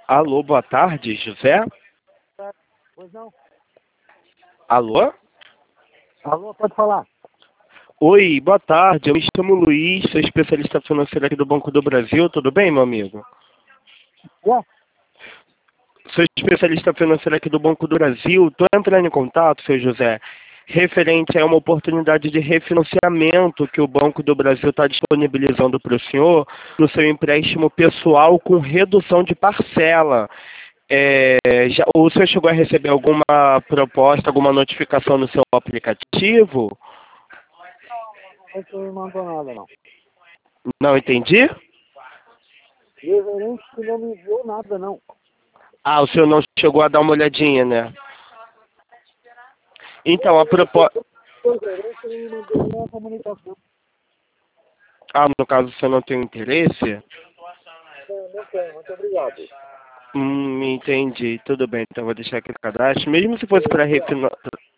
Alô, boa tarde, José? Pois não. Alô? Alô, pode falar. Oi, boa tarde. Eu me chamo Luiz, sou especialista financeiro aqui do Banco do Brasil. Tudo bem, meu amigo? Ué? Sou especialista financeiro aqui do Banco do Brasil. Estou entrando em contato, seu José, referente a uma oportunidade de refinanciamento que o Banco do Brasil está disponibilizando para o senhor no seu empréstimo pessoal com redução de parcela. O senhor chegou a receber alguma proposta, alguma notificação no seu aplicativo? Não, não me mandou nada, não. Não entendi? O gerente que não me enviou nada, não. Ah, o senhor não chegou a dar uma olhadinha, né? Então, a proposta... O gerente não me mandou nenhuma comunicação. Ah, no caso, o senhor não tem interesse? Não tenho, muito obrigado. Entendi. Tudo bem, então vou deixar aqui o cadastro. Mesmo se fosse para refinanciar...